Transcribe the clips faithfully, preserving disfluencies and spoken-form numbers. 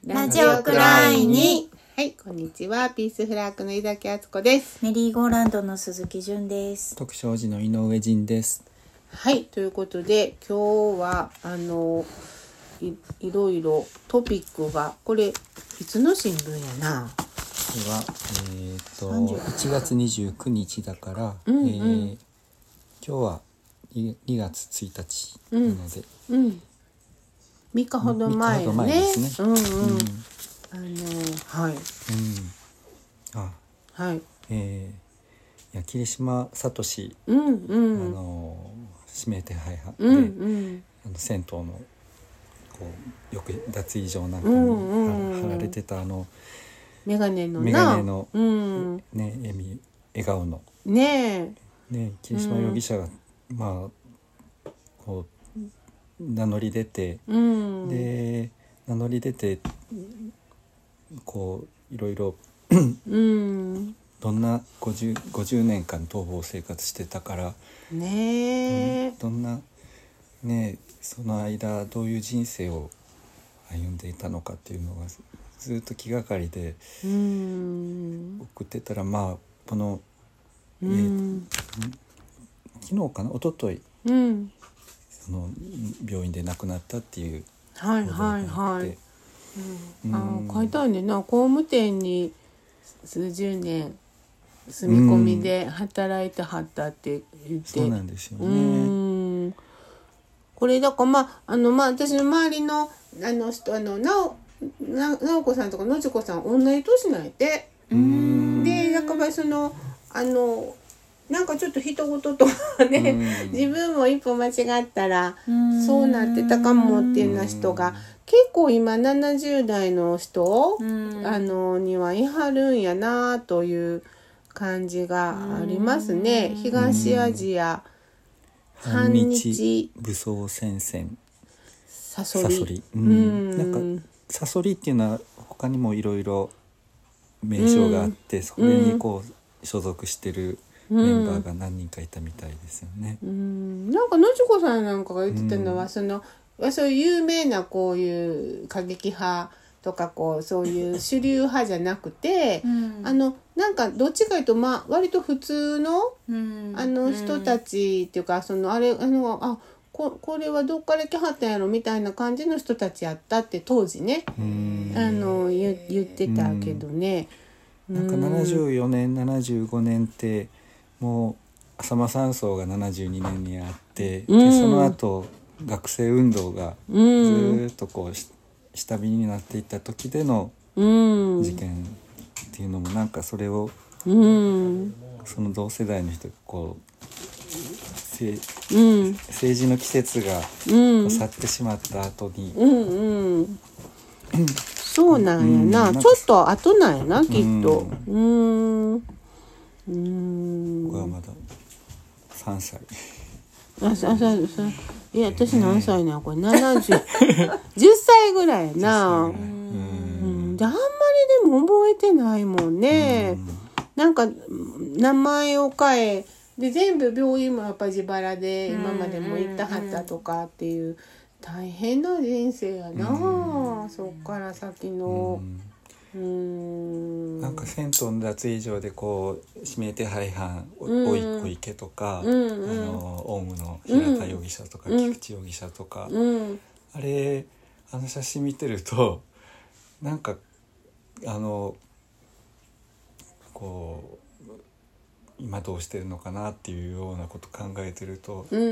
ラジオくらいに。 はい、こんにちは。ピースフラッグの井崎敦子です。 メリーゴーランドの鈴木純です。 徳勝寺の井上仁です。 はい、ということで今日はあの い, いろいろトピックがこれいつの新聞やな。 これは、えー、といちがつにじゅうくにちだから、 うんうんえー、今日はにがつついたちなので、 うん、みっかほど前よね。 みっかほど前ですね。 うんうん。 うんあのはい。 うん、あ、 はい。 えー、いや桐島聡、 うんうん。 あの指名手配犯で、 うんうん、 あの銭湯のこうよく脱衣所なんかに貼られてたあのメガネのなメガネの、 うん、 ね、笑み笑顔のねえ、ね、桐島容疑者が、うん、まあこう名乗り出て、 うん、 で名乗り出てこういろいろうん、 どんな 50, 50年間逃亡生活してたからねえ、 どんなねその間どういう人生を歩んでいたのかっていうのがずっと気がかりで送ってたら、まあこの、えー、昨日かな一昨日、うん、その病院で亡くなったっていうはいはいはい、うん、 うん、 あ書いてあるねんな。工務店に数十年住み込みで働いてはったって言って、 そうなんですよね。 うんこれだからまああのまあ私の周りのあの人あのなおな直子さんとかのちこさん同じ年なんやて。うんでやっぱりそのあのなんかちょっと人事とかね自分も一歩間違ったらそうなってたかもっていうような人が結構今ななじゅう代の人あのにはいはるんやなという感じがありますね。東アジア反日武装戦線サソリ、 うん、なんかサソリっていうのは他にもいろいろ名称があって、うん、それにこう所属してるメンバーが何人かいたみたいですよね。 うん、なんかのちこさんなんかが言ってたのは、うん、そのそういう有名なこういう過激派とかこうそういう主流派じゃなくて、うん、あのなんかどっちかというとまあ割と普通の、うん、あの人たちっていうかそのあれあのあこ, これはどっから来はったんやろみたいな感じの人たちやったって当時ねあの 言, 言ってたけどね。 なんかななじゅうよねんななじゅうごねんってもう浅間山荘がななじゅうにねんにあって、うん、でその後学生運動がずっとこう下火になっていった時での事件っていうのもなんかそれを、うん、その同世代の人がこううん、政治の季節が去ってしまった後に、うんうん、 そうなんやな、うん、ちょっと後なんやなきっと。うん、 うん、僕はまださんさい。 あ、あ、そうそう。いや私何歳なのこれななじゅう じゅっさいぐらいやな。うん、であんまりでも覚えてないもんね。うんなんか名前を変えで全部病院もやっぱ自腹で今までも行ったはったとかっていう大変な人生やな、うん、そっから先の、うん、うんなんか銭湯の脱衣所でこう指名手配犯お、うん、小池とか、うんうん、あのオウムの平田容疑者とか、うん、菊池容疑者とか、うん、あれあの写真見てるとなんかあのこう今どうしてるのかなっていうようなこと考えてると、うん、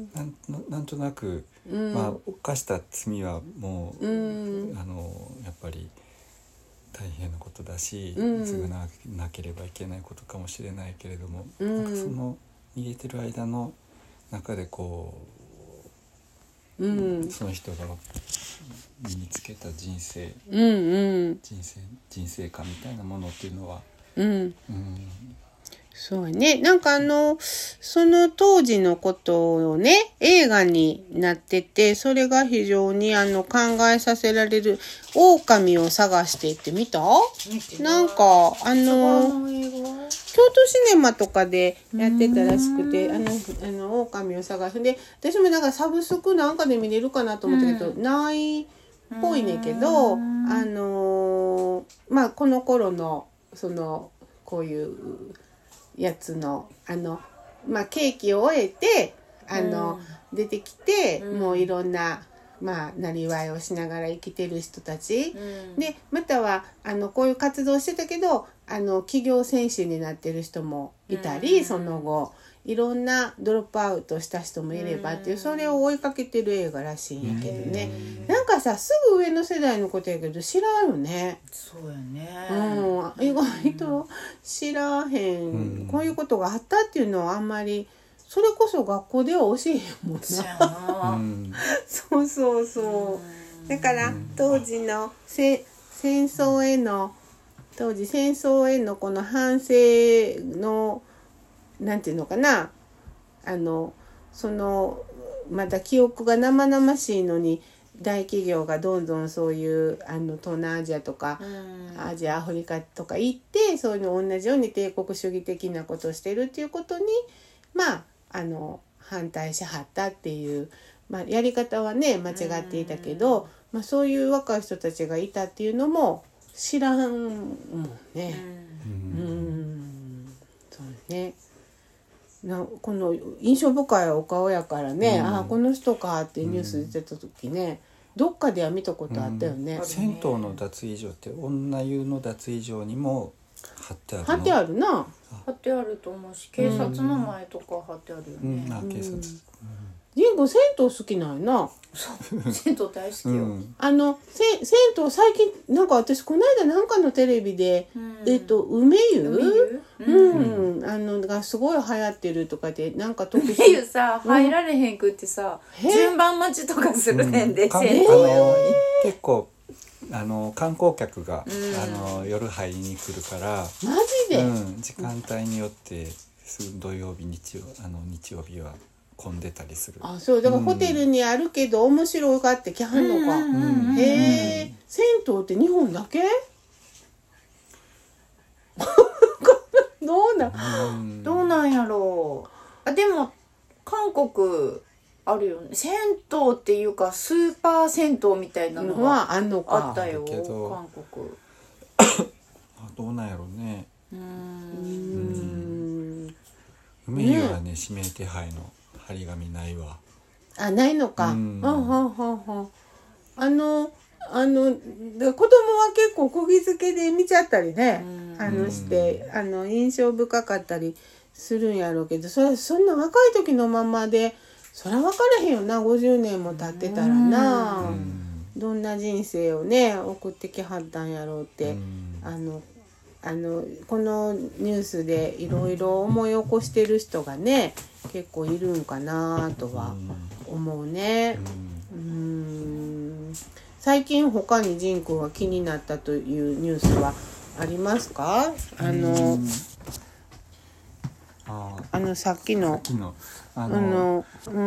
なん、なんとなく、うんまあ、犯した罪はもう、うん、あのやっぱり大変なことだし、うん、償わなければいけないことかもしれないけれども、うん、なんかその逃げてる間の中でこう、うん、その人が身につけた人生、うんうん、人生、人生観みたいなものっていうのは、うんうんそうね。なんかあの、その当時のことをね、映画になってて、それが非常にあの考えさせられる、狼を探してって見た？なんか、あの、京都シネマとかでやってたらしくて、あの、あの、狼を探す。で、私もなんかサブスクなんかで見れるかなと思ったけど、ないぽいねんけど、あのー、まあこの頃のそのこういうやつのあのまあ刑期を終えてあの、うん、出てきて、うん、もういろんなまあなりわいをしながら生きてる人たち、うん、でまたはあのこういう活動してたけどあの企業選手になってる人もいたり、うん、その後いろんなドロップアウトした人もいればっていう、それを追いかけてる映画らしいんやけどね、なんかさすぐ上の世代のことやけど知らんよね。 そうやね、 うん、意外と知らへん、うん、こういうことがあったっていうのはあんまりそれこそ学校では教えへんもんな。そうやな、うん、そうそうそう、だから当時のせ戦争への当時戦争へのこの反省のなんていうのかな、あのそのまだ記憶が生々しいのに大企業がどんどんそういうあの東南アジアとか、うん、アジアアフリカとか行ってそういうの同じように帝国主義的なことをしてるっていうことにまああの反対しはったっていう、まあ、やり方はね間違っていたけど、うんまあ、そういう若い人たちがいたっていうのも知らんもんね。うん、うん、そうね。なこの印象深いお顔やからね、うん、ああこの人かってニュース出てた時ね、うん、どっかでは見たことあったよね、 うん、銭湯の脱衣所って女湯の脱衣所にも貼ってあるの？ 貼ってあるな。 貼ってあると思うし警察の前とか貼ってあるよね、 うん、あ警察、うんジンコ銭湯好きなんやな。 そう銭湯大好きよ、うん、 あのせ銭湯最近なんか私この間なんかのテレビで、うん、えっと梅湯梅湯、うんうん、あのがすごい流行ってるとかでなんか特殊梅湯さ入られへんくってさ、うん、順番待ちとかするねんで、うん、銭湯に結構あの観光客が、うん、あの夜入りに来るからマジで、 うん、時間帯によって土曜日日曜あの日曜日は混んでたりする。 あ、そうだからホテルにあるけど、うん、面白がって来はんのか、うんうんうん、へえ、銭湯って日本だけどうなん、 うん、どうなんやろう。あでも韓国あるよね、銭湯っていうかスーパー銭湯みたいなのがあったよ、韓国どうなんやろうね。うーん、うん、梅湯はね、指名手配の張り紙ないわ。 あ、ないのか。うん、はんはんはんはん。あのあの子供は結構釘付けで見ちゃったりね、あのしてあの印象深かったりするんやろうけど、それそんな若い時のままでそら分からへんよな。ごじゅうねんも経ってたらな、どんな人生をね送ってきはったんやろうって、あのあのこのニュースでいろいろ思い起こしてる人がね結構いるんかなとは思うね。うーん、最近他にジン君は気になったというニュースはありますか？あのああのさっきのあの、あの、うん、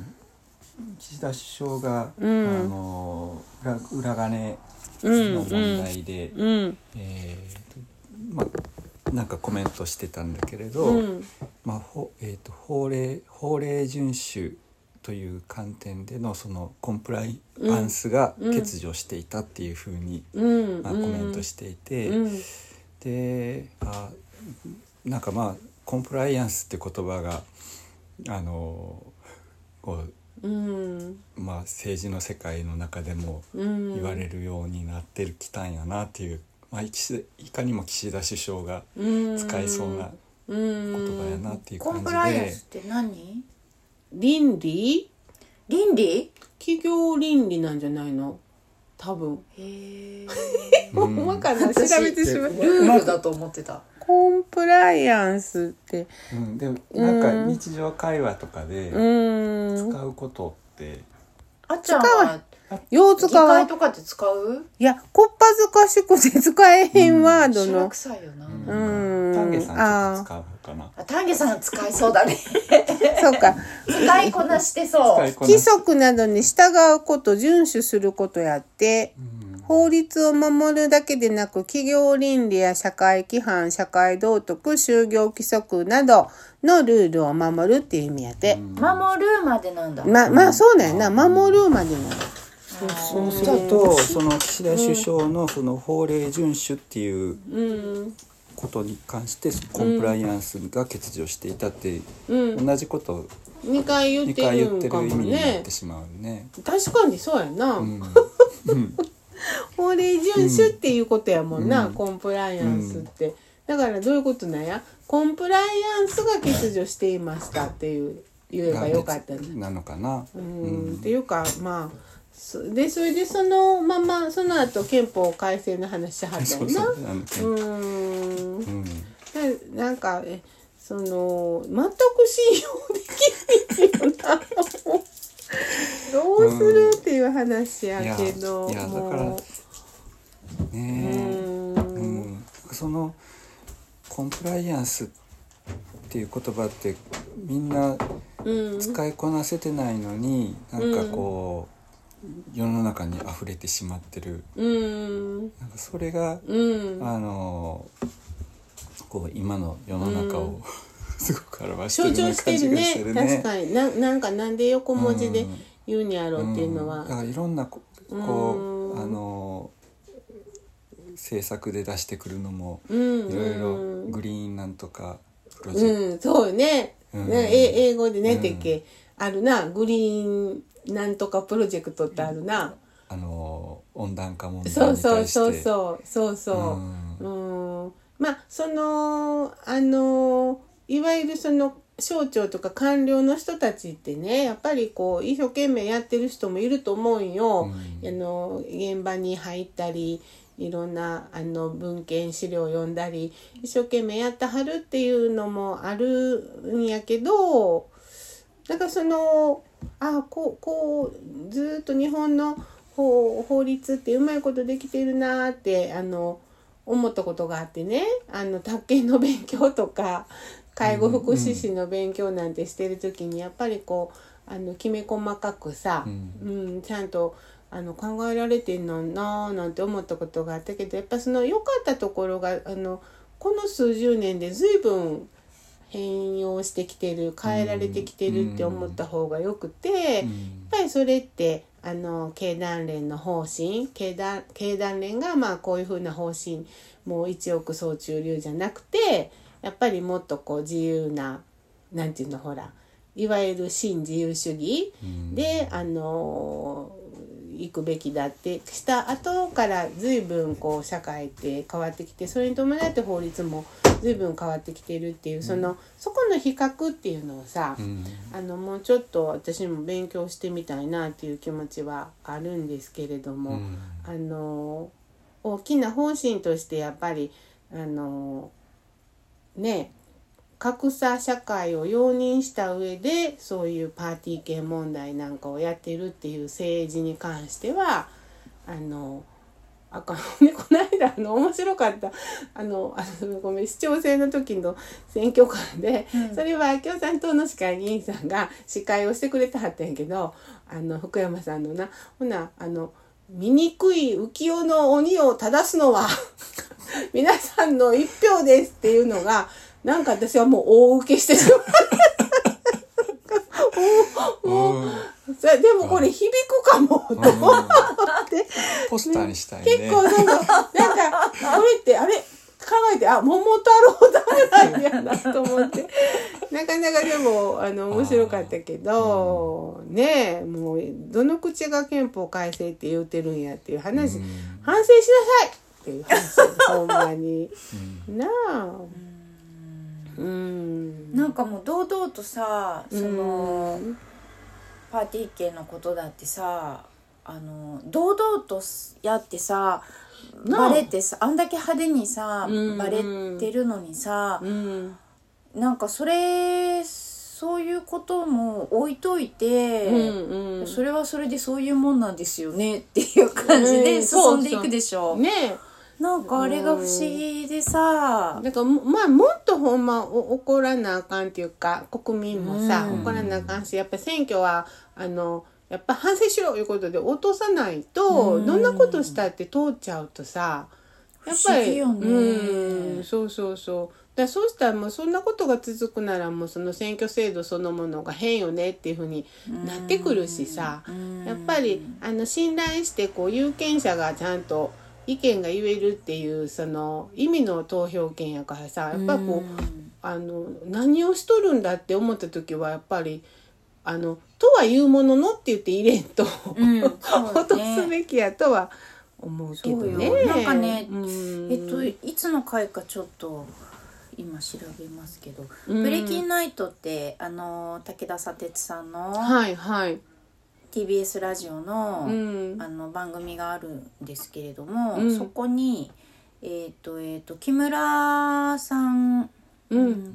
岸田首相が、うん、あの 裏, 裏金の問題で、うんうん、えーまあ、なんかコメントしてたんだけれど、うんまあほえー、と法令法令遵守という観点でのそのコンプライアンスが欠如していたっていうふうに、うんまあ、コメントしていて、うん、であなんかまあコンプライアンスって言葉があのこう、うんまあ、政治の世界の中でも言われるようになってきたんやなっていう、まあ、いかにも岸田首相が使いそうな言葉やなっていう感じで。 コンプライアンスって何？ 倫理？ 倫理？ 企業倫理なんじゃないの？多分。へー。ほんまかな？調べてしまう。 ルールだと思ってた。 コンプライアンスって、 うん、でもなんか日常会話とかで使うことって、うん、 あっちゃんはよう使う。議会とかって使う？ いや、こっぱずかしくて使えへんワードの。 うん、臭いよな。 うん。丹下さんちょっと使うかな。 あ、丹下さん使いそうだね。 そうか。 使いこなしてそう。 規則などに従うこと、遵守することやって、うん、法律を守るだけでなく、企業倫理や社会規範、社会道徳、就業規則などのルールを守るっていう意味やって。 うん、守るまでなんだ。 ま、まあそうなんやな。守るまでなんだ。 そうするとその岸田首相のその法令遵守っていうことに関してコンプライアンスが欠如していたって同じことをにかい言ってるんかもね。にかい言ってる意味になってしまうね。確かにそうやな。うんうん、法令遵守っていうことやもんな、うん、コンプライアンスって。だからどういうことなんや。コンプライアンスが欠如していましたっていう言えばよかったね。 なのかな。 うん、っていうかまあ。でそれでそのままその後憲法改正の話しはったよな。うんうん、なんかえその全く信用できないよな。どうするっていう話やけど、 いや、いやだからねえ、うんうん、そのコンプライアンスっていう言葉ってみんな使いこなせてないのに、うん、なんかこう。世の中に溢れてしまってる、うん、なんかそれが、うん、あのこう今の世の中を、うん、すごく表してるような感じがしてるね。 確かに な, なんかなんで横文字で言うんやろうっていうのは、 うんうん、だからいろんなこう、うん、あの政策で出してくるのも、うん、いろいろグリーンなんとかプロジェクト、 うん、そうね、うん、ね英語でねてっけ、うん、あるなグリーンなんとかプロジェクトってあるな、 あの温暖化問題に対してそうそうそうそうそう、うん、うんまあそのあのいわゆるその省庁とか官僚の人たちってねやっぱりこう一生懸命やってる人もいると思うんよ、うん、あの現場に入ったりいろんなあの文献資料を読んだり一生懸命やってはるっていうのもあるんやけどだからそのあこうこうずっと日本の 法, 法律ってうまいことできてるなってあの思ったことがあってねあの宅建の勉強とか介護福祉士の勉強なんてしてる時にやっぱりこうあのきめ細かくさ、うんうん、ちゃんとあの考えられてんのなーなんて思ったことがあったけどやっぱその良かったところがあのこの数十年で随分変容してきてる変えられてきてるって思った方がよくて、うん、やっぱりそれってあの経団連の方針経団、経団連がまあこういう風な方針もう一億総中流じゃなくてやっぱりもっとこう自由ななんていうのほらいわゆる新自由主義で、うん、あの行くべきだってした後から随分こう社会って変わってきてそれに伴って法律も随分変わってきてるっていう、うん、そのそこの比較っていうのをさ、うん、あのもうちょっと私も勉強してみたいなっていう気持ちはあるんですけれども、うん、あの大きな方針としてやっぱりあのね格差社会を容認した上でそういうパーティー系問題なんかをやってるっていう政治に関してはあのあかんねこの間あの面白かったあのあのごめん市長選の時の選挙カで、うん、それは共産党の市会議員さんが司会をしてくれてはったんやけどあの福山さんのなほなあの醜い浮世の鬼を正すのは皆さんの一票ですっていうのがなんか私はもう大受けしてしまう。もうでもこれ響くかもと思ってポスターにしたいね。 結構なんかなんかこれってあれ考えてあ桃太郎ダメなんやなと思ってなかなかでもあの面白かったけど、うん、ねえもうどの口が憲法改正って言うてるんやっていう話、うん、反省しなさいっていう話ほんまに、うん、なあ。 うん、なんかもう堂々とさその、うん、パーティー系のことだってさあの堂々とやってさバレてさあんだけ派手にさ、うん、バレてるのにさ、うん、なんかそれそういうことも置いといて、うんうん、それはそれでそういうもんなんですよねっていう感じで進んでいくでしょ、うん、 ねなんかあれが不思議でさだからまあもっとほんま怒らなあかんっていうか国民もさ、うん、怒らなあかんしやっぱ選挙はあのやっぱ反省しろいうことで落とさないと、うん、どんなことしたって通っちゃうとさやっぱり、 不思議よね、 うん、そうそうそうだそうしたらもうそんなことが続くならもうその選挙制度そのものが変よねっていうふうになってくるしさ、やっぱりあの信頼してこう有権者がちゃんと意見が言えるっていうその意味の投票権やからさ、やっぱりこうあの何をしとるんだって思った時はやっぱりあのとは言うもののって言って入れんと、うん、落とすべきやとは思うけどね。 なんかね、うん、えっといつの回かちょっと今調べますけど、うん、ブレイキンナイトってあの武田砂鉄さんの、 はいはい、 ティービーエス ラジオの、うん、あの番組があるんですけれども、うん、そこにえっ、ー、とえっ、ー、と木村さん、 うん、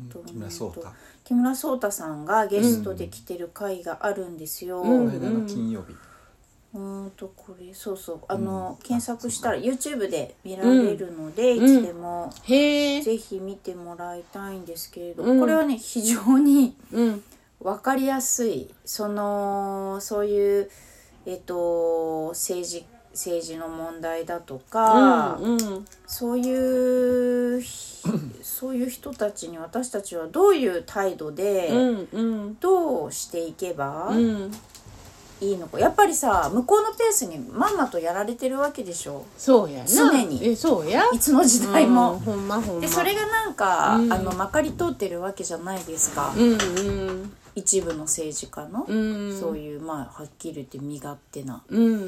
木村壮太木村壮太さんがゲストで来てる回があるんですよ。 この間の金曜日。 うんとこれそうそうあの、うん、検索したら YouTube で見られるので、うん、いつでも、うん、ぜひ見てもらいたいんですけれど、うん、これはね非常に分かりやすいそのそういうえっと政治政治の問題だとか、うんうん、そういうそういう人たちに私たちはどういう態度で、うんうん、どうしていけば、うんいいのか。やっぱりさ向こうのペースにまんまとやられてるわけでしょ。 そうやな常にえそうやいつの時代も、 うん、ほんまほんまでそれがなんか、うん、あのまかり通ってるわけじゃないですか、 うんうん、 一部の政治家の、うん、そういうまあはっきり言って身勝手な、 うんうんうん、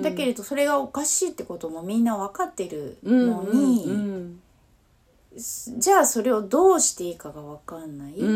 だけれどそれがおかしいってこともみんな分かってるのに、うんうんうんじゃあそれをどうしていいかが分かんない、 うん、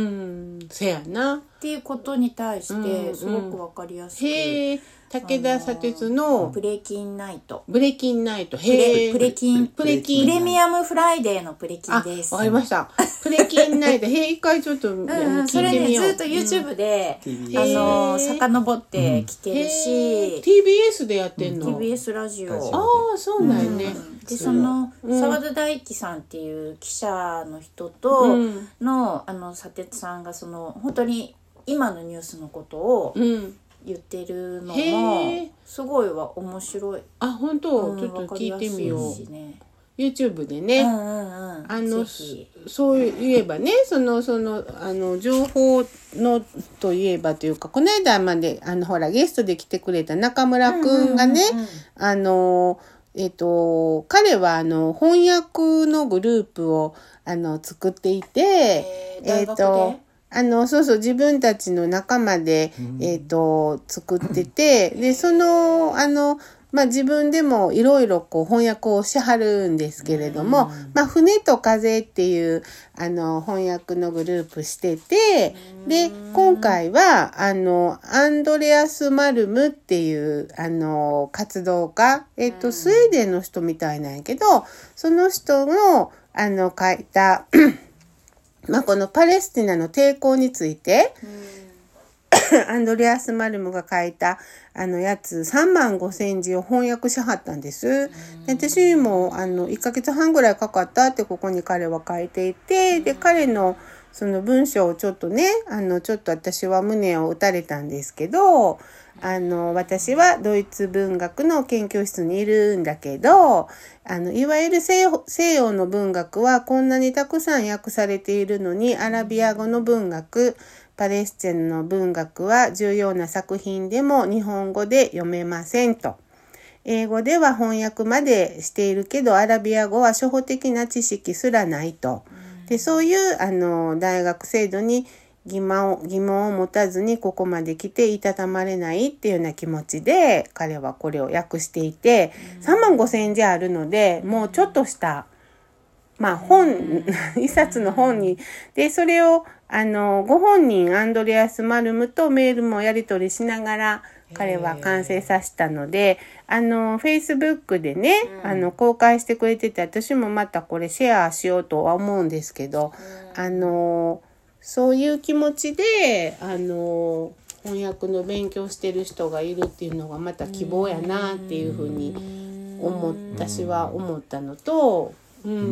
せやなっていうことに対してすごく分かりやすく、うんうん、 へえ武田砂鉄のブレキンナイトブレキンナイトへえプレキンプレキンプレミアムフライデーのプレキンです。 あ、わかりましたプレキンナイトへえ一回ちょっとうん、うん、それねずっと YouTube で、うん、あの遡って聞けるし、 うん、ティービーエス でやってんの、 うん、ティービーエス ラジオああそうなんやね、うん、 でその澤田大樹さんっていう記者の人との、うん、あの砂鉄さんがその本当に今のニュースのことを言ってるのもすごいは面白い。 あ本当、うん、ちょっと聞いてみよう、ね、YouTube でね、 うんうんうん、 あのそういえばねそのそのあの情報のといえばというかこの間まであのほらゲストで来てくれた中村くんがね、うんうんうんうん、あのえっと、彼はあの翻訳のグループをあの作っていて、 えっと、 あの、そうそう、自分たちの仲間で、うん、えっと、作ってて、で、その、あの、まあ、自分でもいろいろこう翻訳をしはるんですけれども、うん、まあ、船と風っていうあの翻訳のグループしてて、うん、で、今回はあのアンドレアス・マルムっていうあの活動家、えっと、スウェーデンの人みたいなんやけど、その人のあの書いたまあ、このパレスティナの抵抗について、アンドレアス・マルムが書いたあのやつさんまんごせんじを翻訳しはったんです。で私もあのいっかげつはんぐらいかかったってここに彼は書いていて、で彼のその文章をちょっとねあのちょっと私は胸を打たれたんですけど、あの私はドイツ文学の研究室にいるんだけど、あのいわゆる 西, 西洋の文学はこんなにたくさん訳されているのに、アラビア語の文学、パレスチナの文学は重要な作品でも日本語で読めませんと。英語では翻訳までしているけどアラビア語は初歩的な知識すらないと。でそういうあの大学制度に疑問を、疑問を持たずにここまで来ていたたまれないっていうような気持ちで彼はこれを訳していて、さんまんごせんじあるのでもうちょっとしたまあ本一冊の本にでそれをあのご本人アンドレアス・マルムとメールもやり取りしながら彼は完成させたので、あのフェイスブックでね、うん、あの公開してくれてて、私もまたこれシェアしようとは思うんですけど、うん、あのそういう気持ちであの翻訳の勉強してる人がいるっていうのがまた希望やなっていうふうに思私は思ったのと、うん、うん、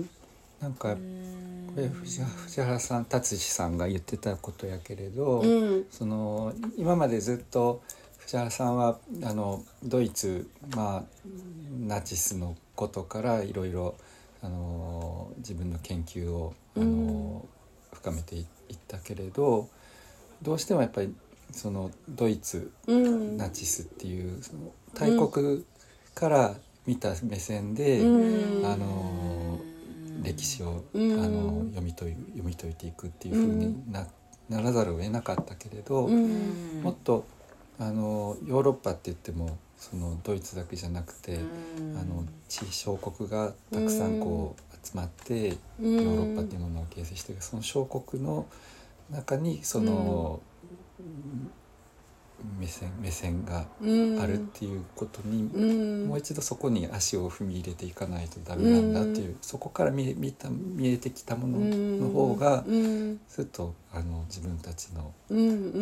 なんかこれ藤原さん達志さんが言ってたことやけれど、 うん、 その今までずっと藤原さんはあのドイツ、まあ、ナチスのことからいろいろあの自分の研究をあの、うん、深めていったけれど、どうしてもやっぱりそのドイツ、うん、ナチスっていうその大国から見た目線で、うん、あの歴史を、うん、あの読み解い、読み解いていくっていう風に な,、うん、ならざるを得なかったけれど、うん、もっとあのヨーロッパって言ってもそのドイツだけじゃなくて、うん、あの地小国がたくさんこう集まって、うん、ヨーロッパっていうものを形成している、その小国の中にその、うん目線、目線があるっていうことに、うん、もう一度そこに足を踏み入れていかないとダメなんだっていう、うん、そこから見え、見た、見えてきたものの方が、うん、ずっとあの自分たちの、うん、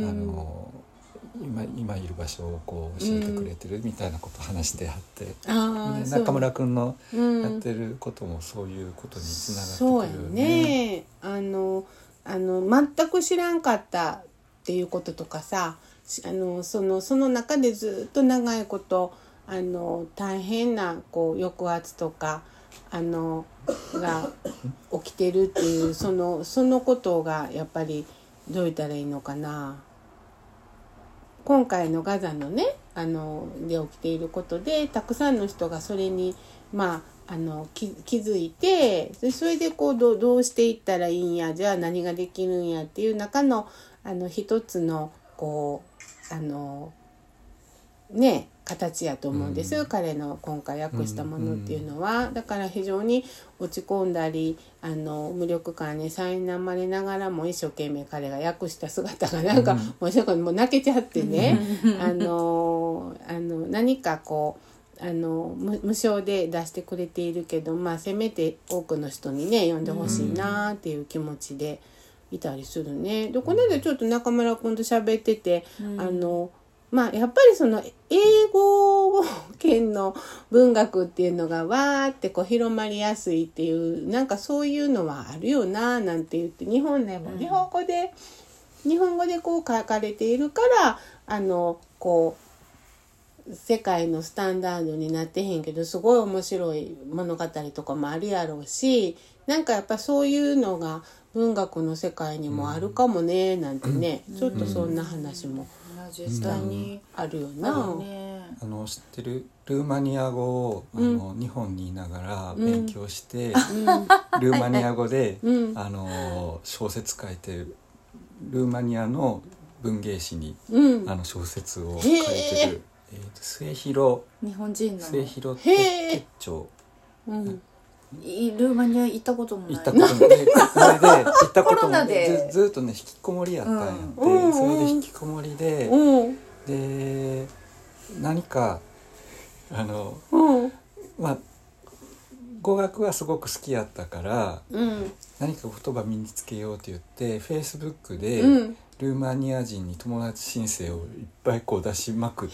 あの 今, 今いる場所をこう教えてくれてるみたいなことを話してあって、うん、中村くんのやってることもそういうことにつながってくるよね。そうやね。 あのあの全く知らんかったっていうこととかさ、あの そ, のその中でずっと長いことあの大変なこう抑圧とかあのが起きてるっていうそのそのことがやっぱりどう言ったらいいのかな。今回のガザのねあので起きていることでたくさんの人がそれにまああの 気, 気づいて、それでこう ど, どうしていったらいいんや、じゃあ何ができるんやっていう中のあの一つのこうあのね形やと思うんです、うん、彼の今回訳したものっていうのは、うんうん、だから非常に落ち込んだりあの無力感に苛まれながらも一生懸命彼が訳した姿がなんか、うん、もうもう泣けちゃってねあのあの何かこうあの 無, 無償で出してくれているけど、まあ、せめて多くの人にね読んでほしいなっていう気持ちでいたりするね。でこの間ちょっと中村くんと喋ってて、うん、あのまあやっぱりその英語圏の文学っていうのがわーってこう広まりやすいっていうなんかそういうのはあるよななんて言って、日本でも日本語で、うん、日本語でこう書かれているからあのこう世界のスタンダードになってへんけどすごい面白い物語とかもあるやろうし、なんかやっぱそういうのが文学の世界にもあるかもねなんてね、うん、ちょっとそんな話も実際にあるよな、 うんね、 あの知ってるルーマニア語をあの、うん、日本にいながら勉強して、うん、ルーマニア語で、うん、あの小説書いてるルーマニアの文芸誌に、うん、あの小説を書いてる、えー、と末広日本人の末広鉄長、 うん、ルーマニア行ったこともない。 行ったこともない。それで行ったこともず, ずっとね引きこもりやったんやって、うん、それで引きこもりで、うん、で何かあの、うん、まあ語学はすごく好きやったから、うん、何か言葉身につけようって言ってフェイスブックで、うん、ルーマニア人に友達申請をいっぱいこう出しまくって、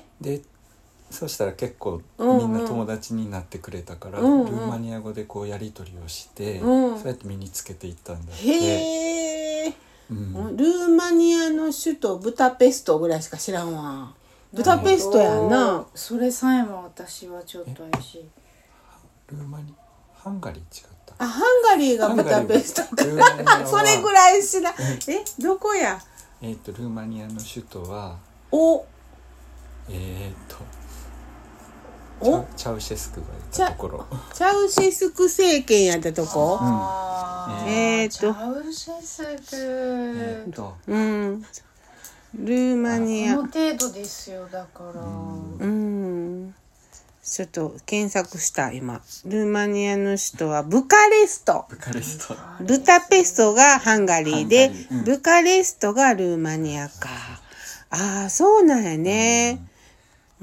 でそしたら結構みんな友達になってくれたから、うんうん、ルーマニア語でこうやり取りをして、うん、そうやって身につけていったんだって。 へー、うん、ルーマニアの首都ブダペストぐらいしか知らんわ。ブダペストやんな。 それさえも私はちょっと怪しい。 ルーマニハンガリー違った。 あ、ハンガリーがブダペストかそれぐらい知らん。え、どこや。 えっとルーマニアの首都はおえっとチャ, チャウシェスクがいたところ。 チャウシェスク政権やったとこ。 あうん、えー、っとチャウシェスク、 えー、っとうんルーマニアこの程度ですよだから。 うん、うんちょっと検索した今。ルーマニアの首都はブカレスト。 ブカレスト。 ブダペストがハンガリーで、うん、ブカレストがルーマニアか。ああそうなんやね。うん、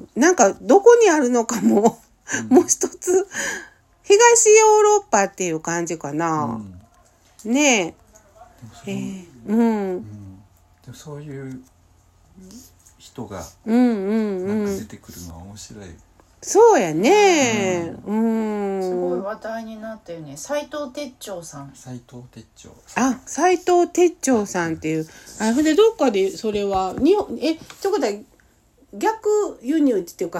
なんかどこにあるのかも、うん、もう一つ東ヨーロッパっていう感じかな、うん、ねえ、えー、うん、うん、 でもそういう人がうんうんうんなんか出てくるのは面白い。 そうやね、うん、うん、 すごい話題になったよね。斉藤鉄長さん。 斉藤鉄長。 あ、斉藤鉄長さんっていう。あ、それでどっかでそれは日本えちょっと逆輸入っていうかほら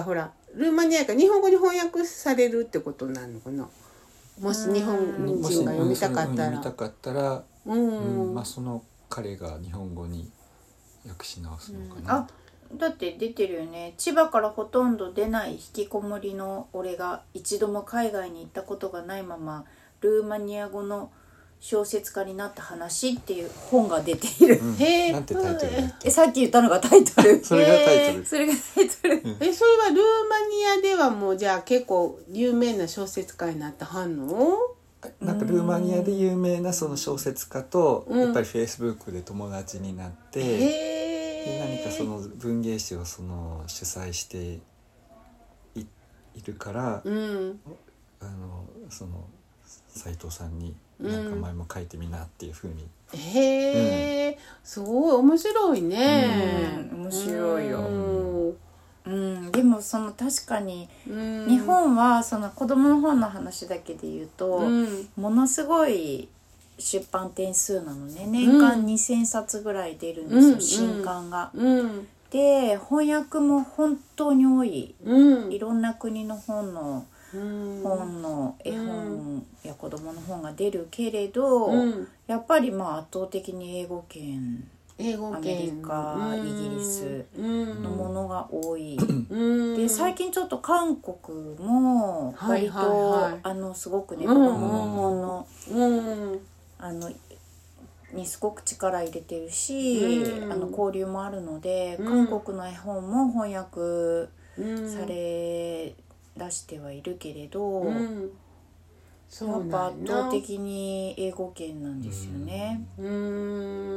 ルーマニアから日本語に翻訳されるってことなのかな。もし日本人が読みたかったら、 読みたかったら、 うん、 うん、まあその彼が日本語に訳し直すのかな、 うん、あだって出てるよね。千葉からほとんど出ない引きこもりの俺が一度も海外に行ったことがないままルーマニア語の小説家になった話っていう本が出ている、 うん、 へーなんてタイトルだっけ。 えさっき言ったのがタイトルそれがタイトル、 それがタイトル、 えそれはルーマニアではもうじゃあ結構有名な小説家になったはんの？ なんかルーマニアで有名なその小説家とうん、 やっぱりフェイスブックで友達になって、 へで何かそーの文芸誌をその主催してい、いるから、 うん、 あのその斉藤さんになんか前も書いてみなっていう風に、 へえ、うん、すごい面白いね、 うん、面白いよ、 うんうん、でもその確かにうん日本はその子供の本の話だけで言うと、 うん、 ものすごい出版点数なのね。年間にせんさつぐらい出るんですよ、うん、新刊が、 うん、 で翻訳も本当に多い、 うん、 いろんな国の本の、うん、本の絵本や子供の本が出るけれど、うん、やっぱりまあ圧倒的に英語圏、 英語圏、 アメリカ、うん、イギリスのものが多い、 うん、 で最近ちょっと韓国も割と、はいはいはい、あのすごくね、 うん、 子供の本の、 うん、あのにすごく力入れてるし、うん、あの交流もあるので、うん、韓国の絵本も翻訳され出してはいるけれど、うん、やっぱ圧倒的に英語圏なんですよね、うん、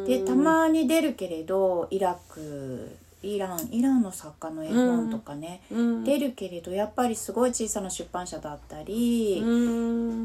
でたまに出るけれどイラクイランイランの作家の絵本とかね、うん、出るけれどやっぱりすごい小さな出版社だったり、うん、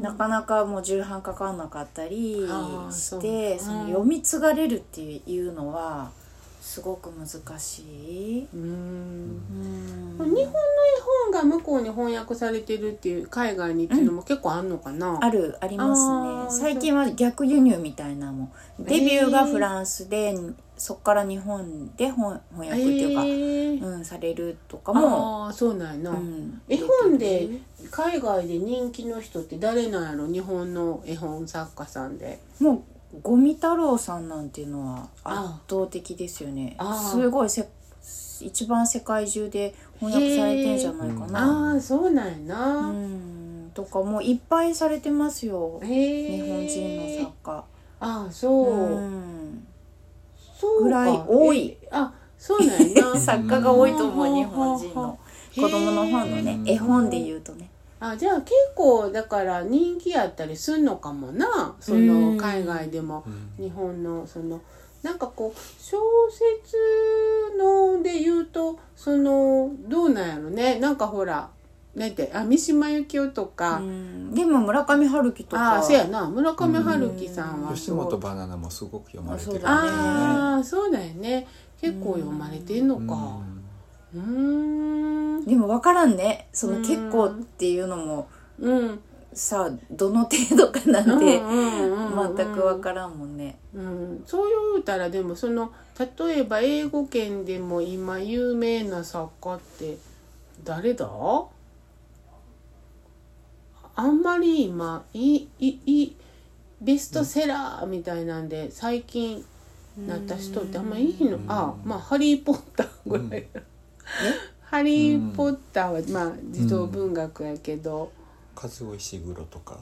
なかなかもう重版かかんなかったりして、その読み継がれるっていうのはすごく難しい、うんうん、日本の絵本が向こうに翻訳されてるっていう海外にっていうのも結構あんのかな、 うん、あるありますね。最近は逆輸入みたいなもん、デビューがフランスで、えー、そこから日本で翻訳っていうか、えーうん、されるとかも。 あそうなんやな、うん、絵本で海外で人気の人って誰なんやろ、日本の絵本作家さんで。 もう五味太郎さんなんていうのは圧倒的ですよね。すごいせ一番世界中で翻訳されてんじゃないかな。 ああそうなんやな、 うん、とかもういっぱいされてますよ、日本人の作家。 ああそう、うん、そうぐらい多い。 あそうなんやな作家が多いと思う、日本人の子供の本のね、絵本で言うとね。 あじゃあ結構だから人気やったりすんのかもな、その海外でも日本のそのなんかこう小説ので言うとそのどうなんやろね、なんかほらなんてあ三島由紀夫とか、 でも村上春樹とか、 あそうやな、村上春樹さんは吉本バナナもすごく読まれてる、ね、 ああそうだよね、結構読まれてんのか。うーんでも分からんね、その結構っていうのも、うん、さあどの程度かなんて全く分からんもんね、 うん、そう言うたらでもその例えば英語圏でも今有名な作家って誰だ？あんまり今いいいベストセラーみたいなんで最近なった人ってあんまいいの？あまあハリーポッターぐらい、うんハリーポッターは、まあ児童文学やけど、 和尾石黒とか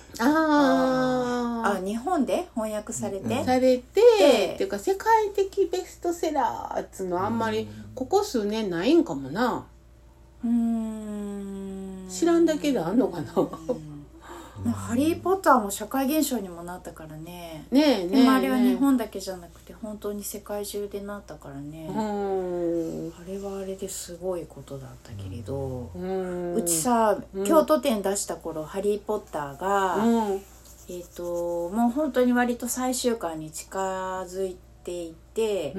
ああ日本で翻訳されて、 うん、されてっていうか世界的ベストセラーっつうのあんまりここ数年ないんかもな。うーん知らんだけであんのかな。 ハリーポッターも社会現象にもなったからね。 ねえねえねえ。 でもあれは日本だけじゃなくて本当に世界中でなったからね。うんあれはあれですごいことだったけれど、うんうちさ、うん、京都店出した頃ハリーポッターが、うん、えっともう本当に割と最終回に近づいていて、うん、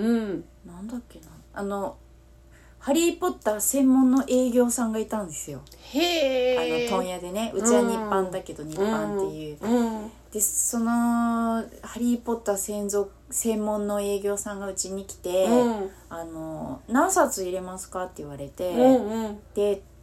なんだっけなあのハリーポッター専門の営業さんがいたんですよ。 へー。 あの問屋でね、うちは日版だけど日版っていう、うんうん、でそのハリーポッター専属専門の営業さんがうちに来て、うん、あの何冊入れますかって言われて、うんうん、で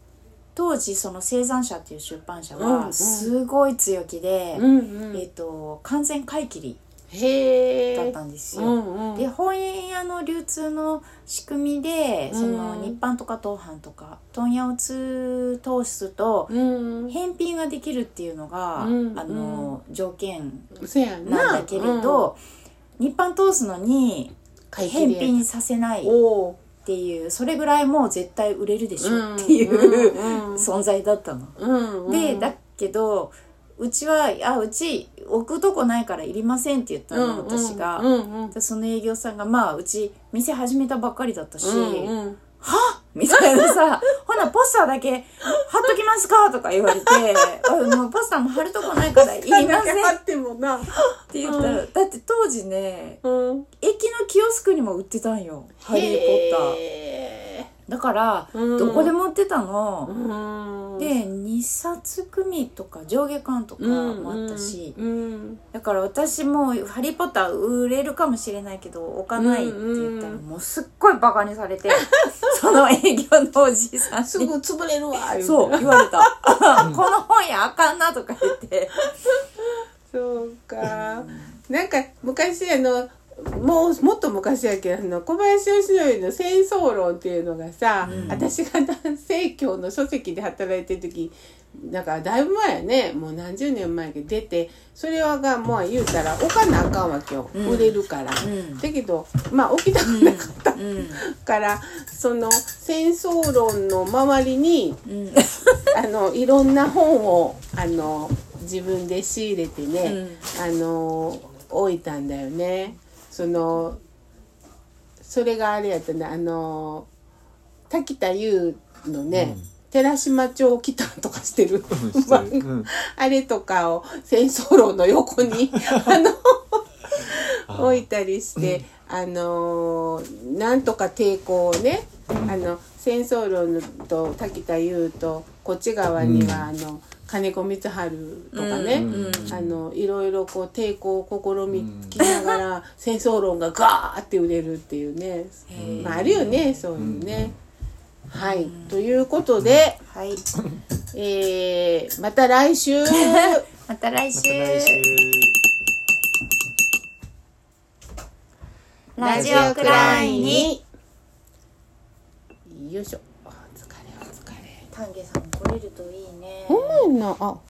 当時その生産社っていう出版社うんうんはすごい強気で、 うんうんえっと完全買い切りへえだったんですよ。 うんうんで本屋の流通の仕組みで、そのうん日販とか東販とか問屋を通すとうん返品ができるっていうのが、 うんあの条件そやんななんだけれど、日販通すのに買い切りや返品させないっおていう、それぐらいもう絶対売れるでしうんょっていううんうん存在だったの。 うんうんでだけどうちは「あうち置くとこないからいりません」って言ったの、私が。 うんうんでその営業さんがまあうち店始めたばっかりだったし「 うんうんはっ!」みたいなさ「ほなポスターだけ貼っときますか?」とか言われて「あもうポスターも貼るとこないからいりません」っってもなて言ったら、だって当時ねうん駅のキオスクにも売ってたんよ「ハリー・ポッター」 へだからうんどこでも売ってたの。 ーうんでにさつ組とか上下巻とかもあったし、 うんうんだから私も「ハリー・ポッター」売れるかもしれないけど置かないって言ったら、 うんもうすっごいバカにされてその営業のおじさんにすぐ潰れるわ言うてそう言われたこの本屋あかんなとか言ってそうかなんか昔あのもうもっと昔やけどあの小林よしのりの「戦争論」っていうのがさ、 うん私が男性教の書籍で働いてる時なんかだいぶ前やねもう何十年前やけど出てそれはがもう言うたら置かなあかんわけよ、 うん売れるから、 うんだけどまあ置きたくなかったうんから、その戦争論の周りにうんあのいろんな本をあの自分で仕入れてね、あの置いたんだよね。そのそれがあれやったねあの滝田優のね、 うん寺島町来たとかしてる、 うんしてるうんあれとかを戦争論の横にあの置いたりして、あのなんとか抵抗をね、あの戦争論と滝田優とこっち側には、あの金子光晴とかね、 うんあのいろいろこう抵抗を試みきながら、戦争論がガーって売れるっていうね、 へーまあ、あるよねそういうね。はい、ということで、 はいえー、また来週また来週また来週ラジオくらいによいしょ。お疲れお疲れ。 丹下さん来れるといいね。 ごめんなあ。